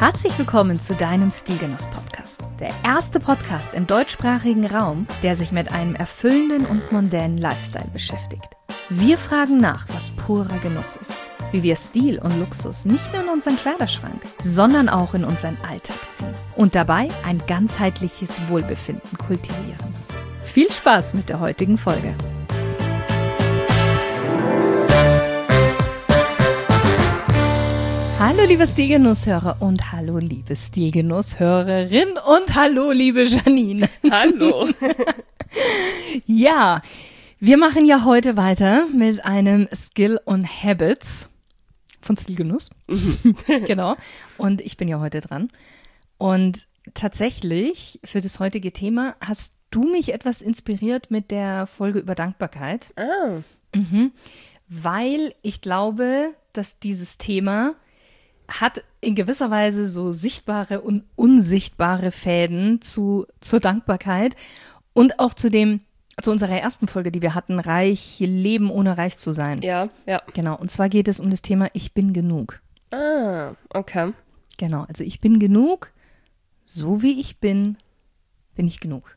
Herzlich willkommen zu deinem Stilgenuss-Podcast. Der erste Podcast im deutschsprachigen Raum, der sich mit einem erfüllenden und mondänen Lifestyle beschäftigt. Wir fragen nach, was purer Genuss ist, wie wir Stil und Luxus nicht nur in unseren Kleiderschrank, sondern auch in unseren Alltag ziehen und dabei ein ganzheitliches Wohlbefinden kultivieren. Viel Spaß mit der heutigen Folge. Hallo liebe Stilgenusshörer und hallo liebe Stilgenusshörerin und hallo liebe Janine. Hallo. Ja, wir machen ja heute weiter mit einem Skill und Habits von Stilgenuss. Genau. Und ich bin ja heute dran. Und tatsächlich für das heutige Thema hast du mich etwas inspiriert mit der Folge über Dankbarkeit. Ah. Weil ich glaube, dass dieses Thema hat in gewisser Weise so sichtbare und unsichtbare Fäden zur Dankbarkeit und auch zu unserer ersten Folge, die wir hatten, reich leben, ohne reich zu sein. Ja. Genau, und zwar geht es um das Thema Ich bin genug. Ah, okay. Genau, also ich bin genug, so wie ich bin ich genug.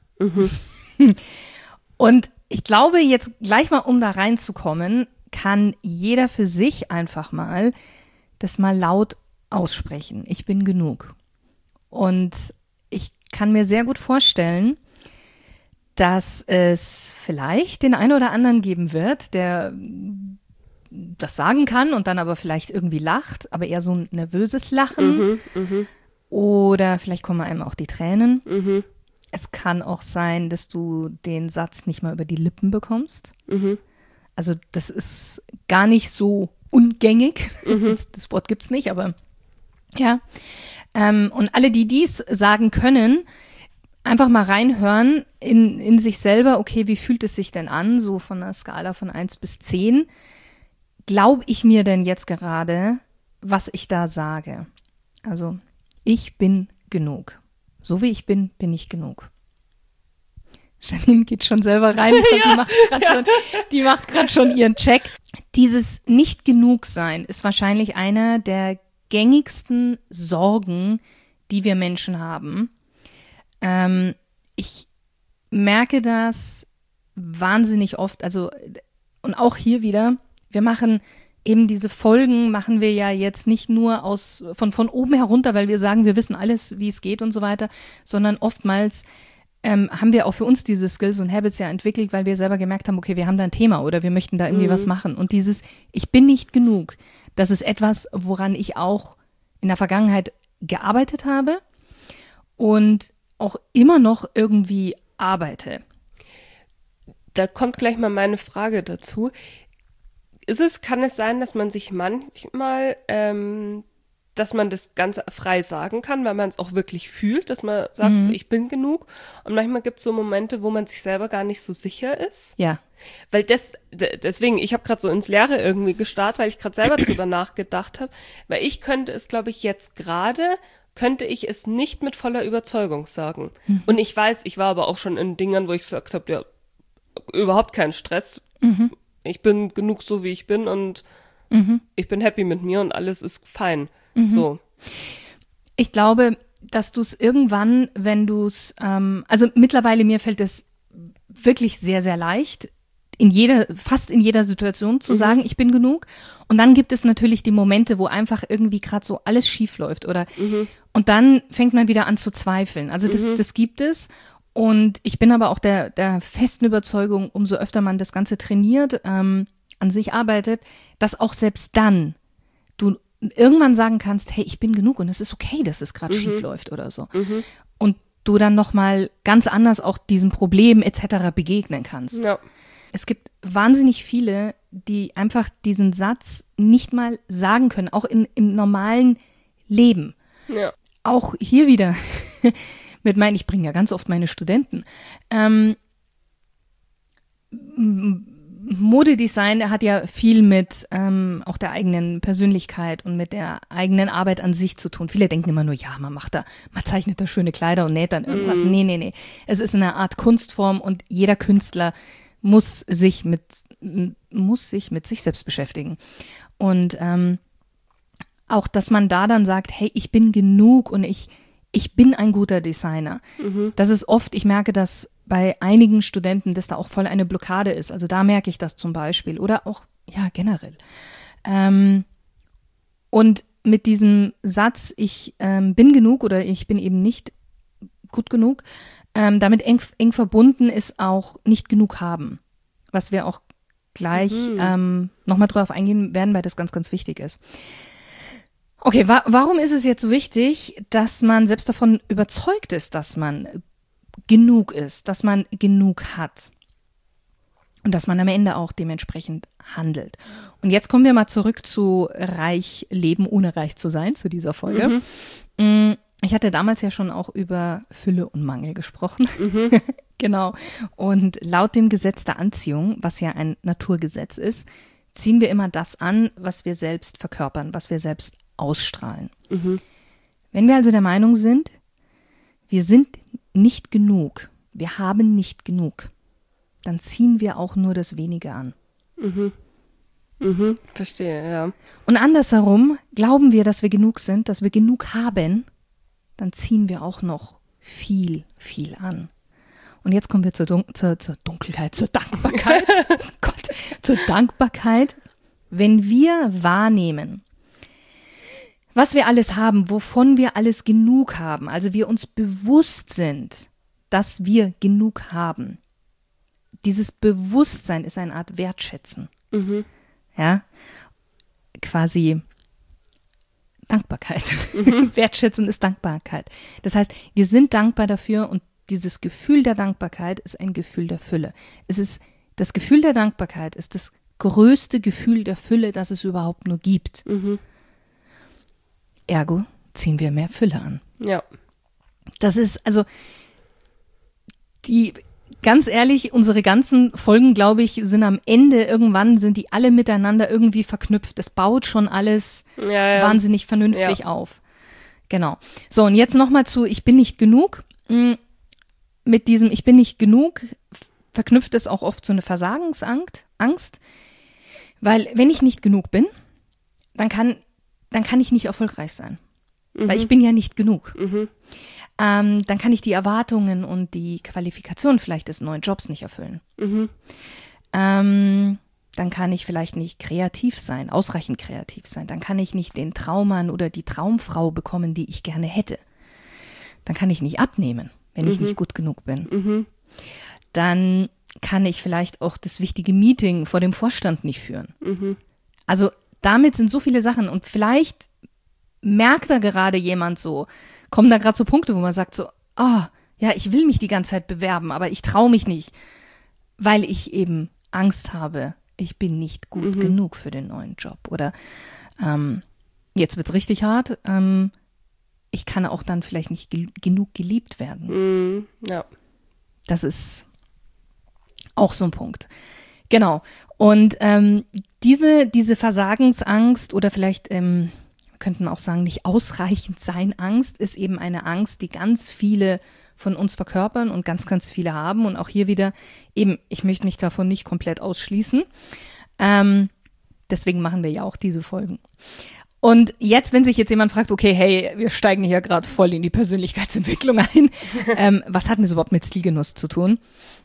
Und ich glaube, jetzt gleich mal, um da reinzukommen, kann jeder für sich einfach mal das mal laut aussprechen. Ich bin genug. Und ich kann mir sehr gut vorstellen, dass es vielleicht den einen oder anderen geben wird, der das sagen kann und dann aber vielleicht irgendwie lacht, aber eher so ein nervöses Lachen. Oder vielleicht kommen einem auch die Tränen. Es kann auch sein, dass du den Satz nicht mal über die Lippen bekommst. Also das ist gar nicht so ungängig. Das Wort gibt es nicht, aber ja. Und alle, die dies sagen können, einfach mal reinhören in sich selber, okay, wie fühlt es sich denn an, so von einer Skala von 1 bis 10. Glaube ich mir denn jetzt gerade, was ich da sage? Also, ich bin genug. So wie ich bin ich genug. Janine geht schon selber rein. Ich glaub, die macht gerade schon ihren Check. Dieses Nicht-Genug-Sein ist wahrscheinlich einer der gängigsten Sorgen, die wir Menschen haben. Ich merke das wahnsinnig oft. Also, und auch hier wieder, wir machen eben diese Folgen, machen wir ja jetzt nicht nur von oben herunter, weil wir sagen, wir wissen alles, wie es geht und so weiter, sondern oftmals haben wir auch für uns diese Skills und Habits ja entwickelt, weil wir selber gemerkt haben, okay, wir haben da ein Thema oder wir möchten da irgendwie was machen. Und dieses Ich bin nicht genug, das ist etwas, woran ich auch in der Vergangenheit gearbeitet habe und auch immer noch irgendwie arbeite. Da kommt gleich mal meine Frage dazu. Kann es sein, dass man sich manchmal dass man das ganz frei sagen kann, weil man es auch wirklich fühlt, dass man sagt, ich bin genug. Und manchmal gibt es so Momente, wo man sich selber gar nicht so sicher ist. Ja. Weil deswegen, ich habe gerade so ins Leere irgendwie gestarrt, weil ich gerade selber drüber nachgedacht habe. Weil ich könnte es, glaube ich, könnte ich es nicht mit voller Überzeugung sagen. Und ich weiß, ich war aber auch schon in Dingern, wo ich gesagt habe, ja, überhaupt kein Stress. Ich bin genug so, wie ich bin und ich bin happy mit mir und alles ist fein. So. Ich glaube, dass du es irgendwann, wenn du es, also mittlerweile mir fällt es wirklich sehr, sehr leicht, fast in jeder Situation zu sagen, ich bin genug. Und dann gibt es natürlich die Momente, wo einfach irgendwie gerade so alles schief läuft und dann fängt man wieder an zu zweifeln. Also das gibt es. Und ich bin aber auch der festen Überzeugung, umso öfter man das Ganze trainiert, an sich arbeitet, dass auch selbst dann du irgendwann sagen kannst, hey, ich bin genug und es ist okay, dass es gerade schief läuft oder so. Und du dann nochmal ganz anders auch diesem Problem etc. begegnen kannst. Ja. Es gibt wahnsinnig viele, die einfach diesen Satz nicht mal sagen können, auch im normalen Leben. Ja. Auch hier wieder ich bringe ja ganz oft meine Studenten. Modedesign hat ja viel mit auch der eigenen Persönlichkeit und mit der eigenen Arbeit an sich zu tun. Viele denken immer nur, ja, man zeichnet da schöne Kleider und näht dann irgendwas. Nee. Es ist eine Art Kunstform und jeder Künstler muss sich mit sich selbst beschäftigen. Und auch, dass man da dann sagt, hey, ich bin genug und ich bin ein guter Designer. Das ist oft, ich merke das bei einigen Studenten, dass da auch voll eine Blockade ist. Also da merke ich das zum Beispiel oder auch, ja, generell. Und mit diesem Satz, ich bin genug oder ich bin eben nicht gut genug, damit eng verbunden ist auch nicht genug haben, was wir auch gleich nochmal drauf eingehen werden, weil das ganz, ganz wichtig ist. Okay, warum ist es jetzt so wichtig, dass man selbst davon überzeugt ist, dass man genug ist, dass man genug hat und dass man am Ende auch dementsprechend handelt? Und jetzt kommen wir mal zurück zu reich leben, ohne reich zu sein, zu dieser Folge. Ich hatte damals ja schon auch über Fülle und Mangel gesprochen. Genau. Und laut dem Gesetz der Anziehung, was ja ein Naturgesetz ist, ziehen wir immer das an, was wir selbst verkörpern, was wir selbst ausstrahlen. Wenn wir also der Meinung sind, wir sind nicht genug, wir haben nicht genug, dann ziehen wir auch nur das Wenige an. Verstehe, ja. Und andersherum glauben wir, dass wir genug sind, dass wir genug haben, dann ziehen wir auch noch viel, viel an. Und jetzt kommen wir zur Dunkelheit, zur Dankbarkeit. Gott, zur Dankbarkeit. Wenn wir wahrnehmen, was wir alles haben, wovon wir alles genug haben, also wir uns bewusst sind, dass wir genug haben. Dieses Bewusstsein ist eine Art Wertschätzen. Ja, quasi Dankbarkeit. Wertschätzen ist Dankbarkeit. Das heißt, wir sind dankbar dafür und dieses Gefühl der Dankbarkeit ist ein Gefühl der Fülle. Das Gefühl der Dankbarkeit ist das größte Gefühl der Fülle, das es überhaupt nur gibt. Ergo ziehen wir mehr Fülle an. Ja. Das ist, also, ganz ehrlich, unsere ganzen Folgen, glaube ich, sind am Ende, irgendwann sind die alle miteinander irgendwie verknüpft. Das baut schon alles wahnsinnig vernünftig auf. Genau. So, und jetzt nochmal zu, ich bin nicht genug. Mit diesem ich bin nicht genug verknüpft es auch oft so eine Versagensangst. Weil wenn ich nicht genug bin, dann kann ich nicht erfolgreich sein. Weil ich bin ja nicht genug. Dann kann ich die Erwartungen und die Qualifikation vielleicht des neuen Jobs nicht erfüllen. Dann kann ich vielleicht nicht kreativ sein, ausreichend kreativ sein. Dann kann ich nicht den Traummann oder die Traumfrau bekommen, die ich gerne hätte. Dann kann ich nicht abnehmen, wenn ich nicht gut genug bin. Dann kann ich vielleicht auch das wichtige Meeting vor dem Vorstand nicht führen. Also damit sind so viele Sachen und vielleicht merkt da gerade jemand so, kommen da gerade so Punkte, wo man sagt so, ja, ich will mich die ganze Zeit bewerben, aber ich traue mich nicht, weil ich eben Angst habe, ich bin nicht gut genug für den neuen Job. Oder jetzt wird's richtig hart, ich kann auch dann vielleicht nicht genug geliebt werden. Ja. Das ist auch so ein Punkt. Genau. Und diese Versagensangst oder vielleicht könnten wir auch sagen, nicht ausreichend sein Angst, ist eben eine Angst, die ganz viele von uns verkörpern und ganz, ganz viele haben. Und auch hier wieder eben, ich möchte mich davon nicht komplett ausschließen. Deswegen machen wir ja auch diese Folgen. Und jetzt, wenn sich jetzt jemand fragt, okay, hey, wir steigen hier gerade voll in die Persönlichkeitsentwicklung ein, was hat denn das überhaupt mit Stilgenuss zu tun?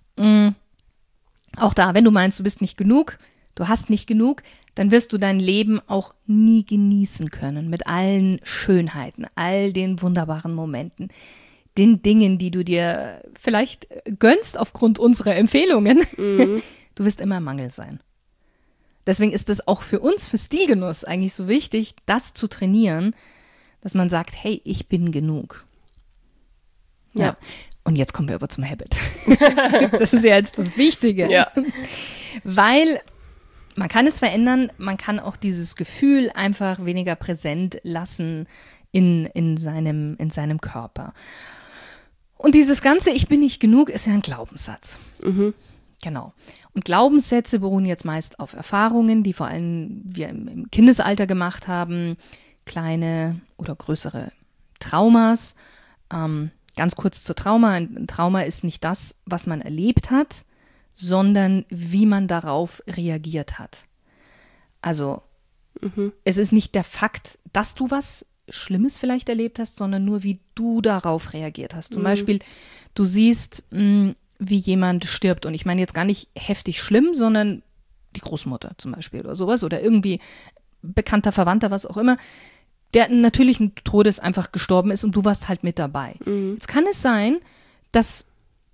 Auch da, wenn du meinst, du bist nicht genug, du hast nicht genug, dann wirst du dein Leben auch nie genießen können mit allen Schönheiten, all den wunderbaren Momenten, den Dingen, die du dir vielleicht gönnst aufgrund unserer Empfehlungen. Du wirst immer im Mangel sein. Deswegen ist es auch für uns, für Stilgenuss eigentlich so wichtig, das zu trainieren, dass man sagt, hey, ich bin genug. Ja. Und jetzt kommen wir aber zum Habit. Das ist ja jetzt das Wichtige. Ja. Weil man kann es verändern, man kann auch dieses Gefühl einfach weniger präsent lassen in seinem Körper. Und dieses ganze Ich bin nicht genug ist ja ein Glaubenssatz. Genau. Und Glaubenssätze beruhen jetzt meist auf Erfahrungen, die vor allem wir im Kindesalter gemacht haben, kleine oder größere Traumas. Ganz kurz zur Trauma. Ein Trauma ist nicht das, was man erlebt hat, sondern wie man darauf reagiert hat. Also Es ist nicht der Fakt, dass du was Schlimmes vielleicht erlebt hast, sondern nur, wie du darauf reagiert hast. Zum Beispiel, du siehst, wie jemand stirbt. Und ich meine jetzt gar nicht heftig schlimm, sondern die Großmutter zum Beispiel oder sowas. Oder irgendwie bekannter Verwandter, was auch immer, der natürlichen Todes einfach gestorben ist und du warst halt mit dabei. Jetzt kann es sein, dass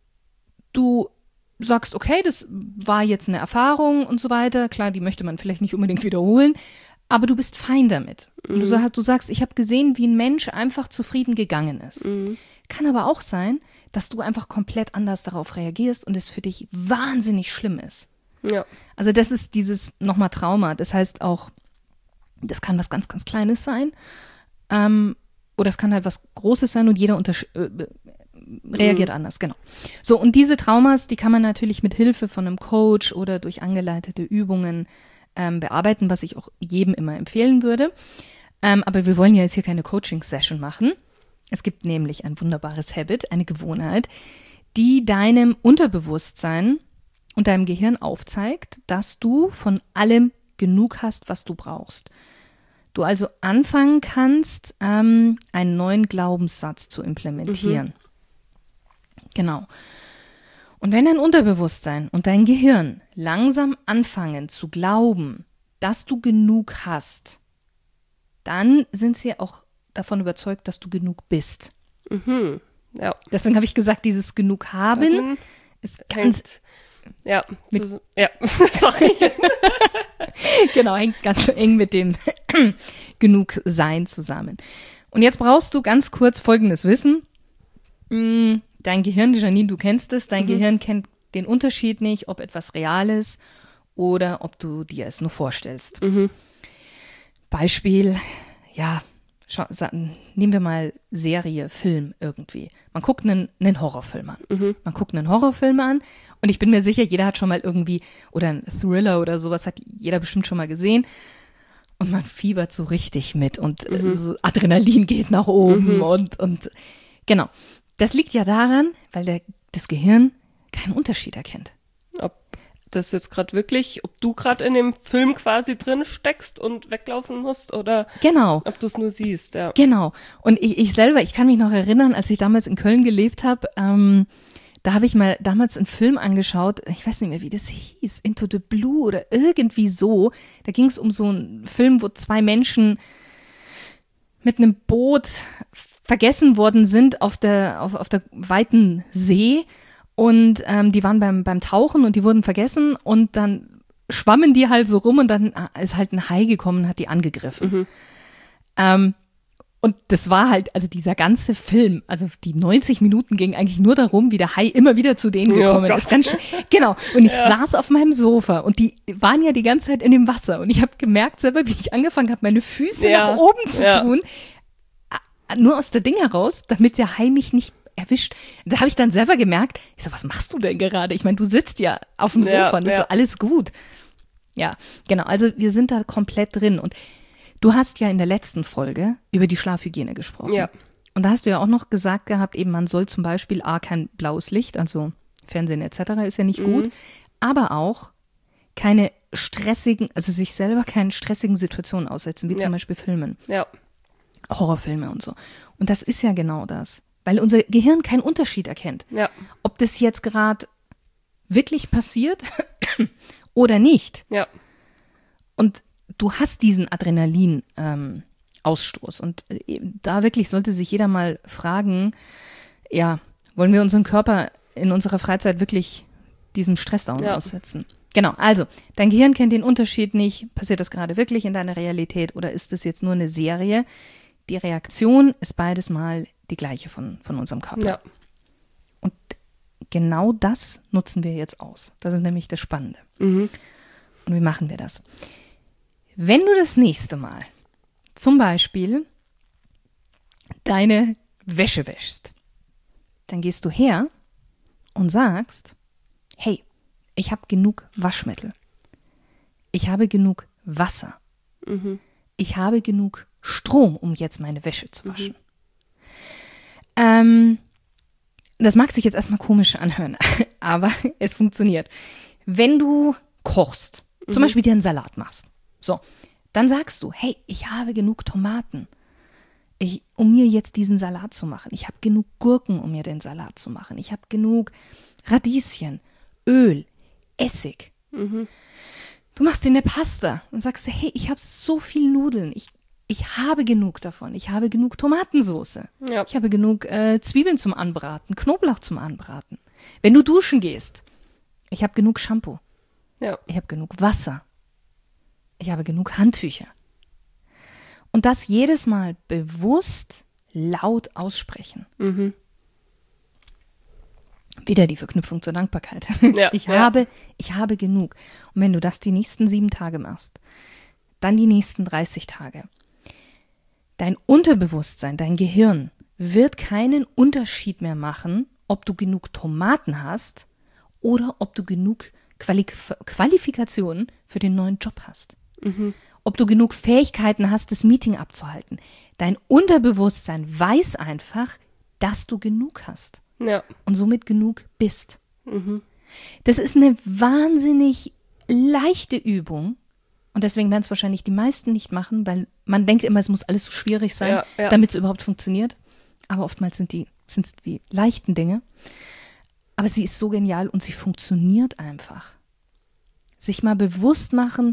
du sagst, okay, das war jetzt eine Erfahrung und so weiter. Klar, die möchte man vielleicht nicht unbedingt wiederholen, aber du bist fein damit. Und du sagst, ich habe gesehen, wie ein Mensch einfach zufrieden gegangen ist. Kann aber auch sein, dass du einfach komplett anders darauf reagierst und es für dich wahnsinnig schlimm ist. Ja. Also das ist dieses nochmal Trauma. Das heißt auch, das kann was ganz, ganz Kleines sein. Oder es kann halt was Großes sein und jeder reagiert anders, genau. So, und diese Traumas, die kann man natürlich mit Hilfe von einem Coach oder durch angeleitete Übungen bearbeiten, was ich auch jedem immer empfehlen würde. Aber wir wollen ja jetzt hier keine Coaching-Session machen. Es gibt nämlich ein wunderbares Habit, eine Gewohnheit, die deinem Unterbewusstsein und deinem Gehirn aufzeigt, dass du von allem genug hast, was du brauchst. Du also anfangen kannst, einen neuen Glaubenssatz zu implementieren. Genau. Und wenn dein Unterbewusstsein und dein Gehirn langsam anfangen zu glauben, dass du genug hast, dann sind sie auch davon überzeugt, dass du genug bist. Ja. Deswegen habe ich gesagt, dieses Genug haben ist ganz... Ja, sorry. Genau, hängt ganz eng mit dem Genug-Sein zusammen. Und jetzt brauchst du ganz kurz folgendes Wissen. Dein Gehirn, Janine, du kennst es, dein Gehirn kennt den Unterschied nicht, ob etwas real ist oder ob du dir es nur vorstellst. Beispiel, ja, nehmen wir mal Serie, Film irgendwie. Man guckt einen Horrorfilm an. Man guckt einen Horrorfilm an und ich bin mir sicher, jeder hat schon mal irgendwie, oder ein Thriller oder sowas hat jeder bestimmt schon mal gesehen. Und man fiebert so richtig mit und so Adrenalin geht nach oben und genau. Das liegt ja daran, weil das Gehirn keinen Unterschied erkennt. Ob das jetzt gerade wirklich, ob du gerade in dem Film quasi drin steckst und weglaufen musst oder genau. Ob du es nur siehst, ja. Genau. Und ich selber, ich kann mich noch erinnern, als ich damals in Köln gelebt habe, da habe ich mal damals einen Film angeschaut, ich weiß nicht mehr, wie das hieß, Into the Blue oder irgendwie so. Da ging es um so einen Film, wo zwei Menschen mit einem Boot vergessen worden sind auf der weiten See und die waren beim Tauchen und die wurden vergessen und dann schwammen die halt so rum und dann ist halt ein Hai gekommen und hat die angegriffen. Und das war halt, also dieser ganze Film, also die 90 Minuten gingen eigentlich nur darum, wie der Hai immer wieder zu denen gekommen ist. Ganz schön, genau. Und ich saß auf meinem Sofa und die waren ja die ganze Zeit in dem Wasser und ich habe gemerkt selber, wie ich angefangen habe, meine Füße nach oben zu tun. Nur aus der Ding heraus, damit der Hai mich nicht erwischt. Da habe ich dann selber gemerkt, ich so, was machst du denn gerade? Ich meine, du sitzt ja auf dem Sofa und ist so, alles gut. Ja, genau. Also wir sind da komplett drin. Und du hast ja in der letzten Folge über die Schlafhygiene gesprochen. Ja. Und da hast du ja auch noch gesagt gehabt, eben man soll zum Beispiel kein blaues Licht, also Fernsehen etc. ist ja nicht gut, aber auch keine stressigen, also sich selber keinen stressigen Situationen aussetzen, wie zum Beispiel Filmen. Ja. Horrorfilme und so. Und das ist ja genau das, weil unser Gehirn keinen Unterschied erkennt. Ja. Ob das jetzt gerade wirklich passiert oder nicht. Ja. Und du hast diesen Adrenalin-Ausstoß. Und da wirklich sollte sich jeder mal fragen, ja, wollen wir unseren Körper in unserer Freizeit wirklich diesem Stressdown aussetzen? Genau, also dein Gehirn kennt den Unterschied nicht. Passiert das gerade wirklich in deiner Realität oder ist das jetzt nur eine Serie? Die Reaktion ist beides mal die gleiche von unserem Körper. Ja. Und genau das nutzen wir jetzt aus. Das ist nämlich das Spannende. Und wie machen wir das? Wenn du das nächste Mal zum Beispiel deine Wäsche wäschst, dann gehst du her und sagst, hey, ich habe genug Waschmittel. Ich habe genug Wasser. Ich habe genug Strom, um jetzt meine Wäsche zu waschen. Das mag sich jetzt erstmal komisch anhören, aber es funktioniert. Wenn du kochst, zum Beispiel dir einen Salat machst, so, Dann sagst du, hey, ich habe genug Tomaten, um mir jetzt diesen Salat zu machen. Ich habe genug Gurken, um mir den Salat zu machen. Ich habe genug Radieschen, Öl, Essig. Du machst dir eine Pasta und sagst, hey, ich habe so viel Nudeln. Ich habe genug davon. Ich habe genug Tomatensauce. Ja. Ich habe genug Zwiebeln zum Anbraten, Knoblauch zum Anbraten. Wenn du duschen gehst, ich habe genug Shampoo. Ja. Ich habe genug Wasser. Ich habe genug Handtücher. Und das jedes Mal bewusst laut aussprechen. Wieder die Verknüpfung zur Dankbarkeit. Ja, Ich habe genug. Und wenn du das die nächsten 7 Tage machst, dann die nächsten 30 Tage, dein Unterbewusstsein, dein Gehirn wird keinen Unterschied mehr machen, ob du genug Tomaten hast oder ob du genug Qualifikationen für den neuen Job hast. Ob du genug Fähigkeiten hast, das Meeting abzuhalten. Dein Unterbewusstsein weiß einfach, dass du genug hast. Ja. Und somit genug bist. Das ist eine wahnsinnig leichte Übung. Und deswegen werden es wahrscheinlich die meisten nicht machen, weil man denkt immer, es muss alles so schwierig sein, damit es überhaupt funktioniert. Aber oftmals sind es die leichten Dinge. Aber sie ist so genial und sie funktioniert einfach. Sich mal bewusst machen,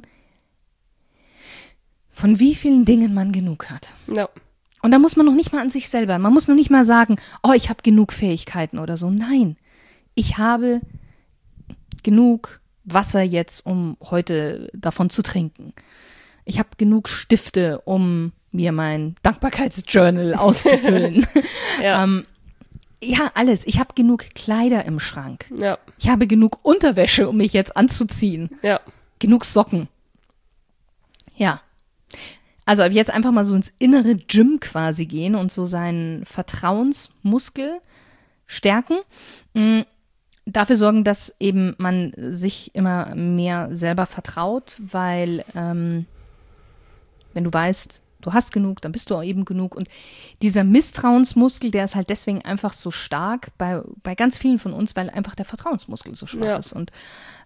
von wie vielen Dingen man genug hat. Ja. Und da muss man noch nicht mal an sich selber, man muss noch nicht mal sagen, oh, ich habe genug Fähigkeiten oder so. Nein, ich habe genug Wasser jetzt, um heute davon zu trinken. Ich habe genug Stifte, um mir mein Dankbarkeitsjournal auszufüllen. Ja, alles. Ich habe genug Kleider im Schrank. Ja. Ich habe genug Unterwäsche, um mich jetzt anzuziehen. Ja. Genug Socken. Ja. Also ab jetzt einfach mal so ins innere Gym quasi gehen und so seinen Vertrauensmuskel stärken. Dafür sorgen, dass eben man sich immer mehr selber vertraut, weil wenn du weißt, du hast genug, dann bist du auch eben genug. Und dieser Misstrauensmuskel, der ist halt deswegen einfach so stark bei ganz vielen von uns, weil einfach der Vertrauensmuskel so schwach ist. Und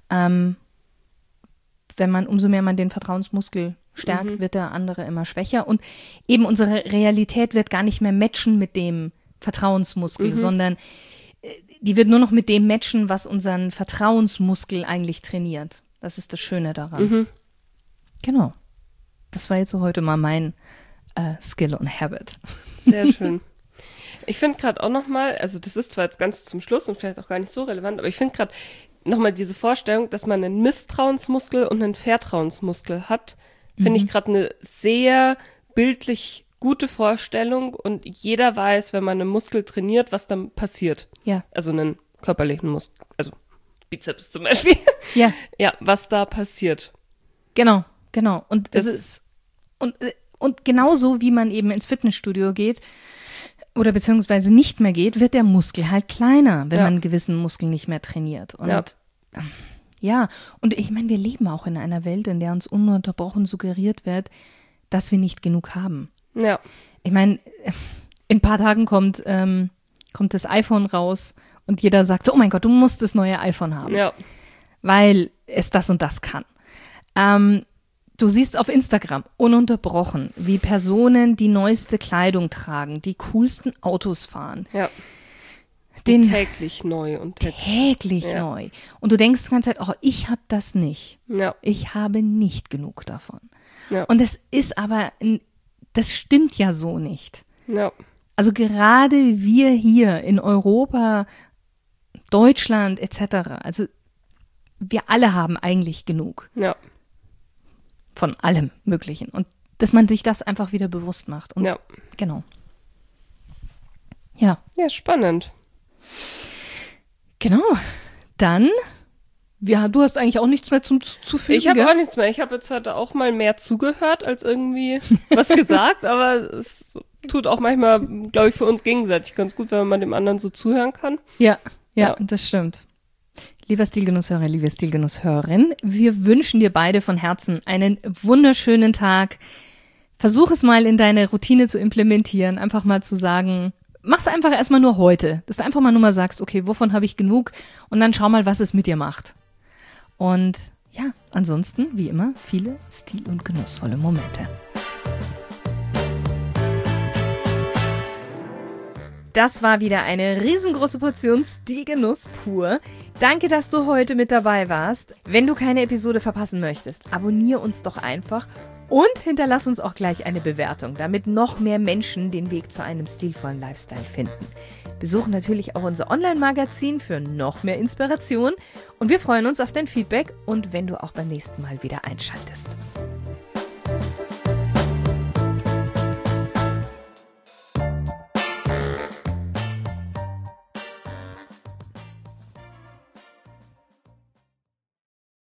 umso mehr man den Vertrauensmuskel stärkt, wird der andere immer schwächer. Und eben unsere Realität wird gar nicht mehr matchen mit dem Vertrauensmuskel, sondern die wird nur noch mit dem matchen, was unseren Vertrauensmuskel eigentlich trainiert. Das ist das Schöne daran. Genau. Das war jetzt so heute mal mein Skill und Habit. Sehr schön. Ich finde gerade auch nochmal, also das ist zwar jetzt ganz zum Schluss und vielleicht auch gar nicht so relevant, aber ich finde gerade nochmal diese Vorstellung, dass man einen Misstrauensmuskel und einen Vertrauensmuskel hat, finde ich gerade eine sehr bildlich gute Vorstellung und jeder weiß, wenn man einen Muskel trainiert, was dann passiert. Ja. Also einen körperlichen Muskel, also Bizeps zum Beispiel. Ja. Ja, was da passiert. Genau. Und das ist und genauso wie man eben ins Fitnessstudio geht oder beziehungsweise nicht mehr geht, wird der Muskel halt kleiner, wenn man einen gewissen Muskel nicht mehr trainiert. Und und ich meine, wir leben auch in einer Welt, in der uns ununterbrochen suggeriert wird, dass wir nicht genug haben. Ja. Ich meine, in ein paar Tagen kommt das iPhone raus und jeder sagt so, oh mein Gott, du musst das neue iPhone haben, weil es das und das kann. Du siehst auf Instagram ununterbrochen, wie Personen die neueste Kleidung tragen, die coolsten Autos fahren. Ja. Täglich neu. Täglich neu. Und du denkst die ganze Zeit, oh, ich habe das nicht. Ja. Ich habe nicht genug davon. Ja. Und das stimmt ja so nicht. Ja. Also gerade wir hier in Europa, Deutschland etc., also wir alle haben eigentlich genug. Ja. Von allem Möglichen. Und dass man sich das einfach wieder bewusst macht. Und genau. Ja. Ja, spannend. Genau. Dann, du hast eigentlich auch nichts mehr zum Zufügen. Ich habe auch nichts mehr. Ich habe jetzt heute auch mal mehr zugehört als irgendwie was gesagt, aber es tut auch manchmal, glaube ich, für uns gegenseitig ganz gut, wenn man dem anderen so zuhören kann. Ja, das stimmt. Lieber Stilgenusshörer, liebe Stilgenusshörerin, wir wünschen dir beide von Herzen einen wunderschönen Tag. Versuch es mal in deine Routine zu implementieren, einfach mal zu sagen, mach's einfach erstmal nur heute, dass du einfach mal nur mal sagst, okay, wovon habe ich genug und dann schau mal, was es mit dir macht. Und ja, ansonsten, wie immer, viele stil- und genussvolle Momente. Das war wieder eine riesengroße Portion Stilgenuss pur. Danke, dass du heute mit dabei warst. Wenn du keine Episode verpassen möchtest, abonniere uns doch einfach und hinterlass uns auch gleich eine Bewertung, damit noch mehr Menschen den Weg zu einem stilvollen Lifestyle finden. Besuch natürlich auch unser Online-Magazin für noch mehr Inspiration und wir freuen uns auf dein Feedback und wenn du auch beim nächsten Mal wieder einschaltest.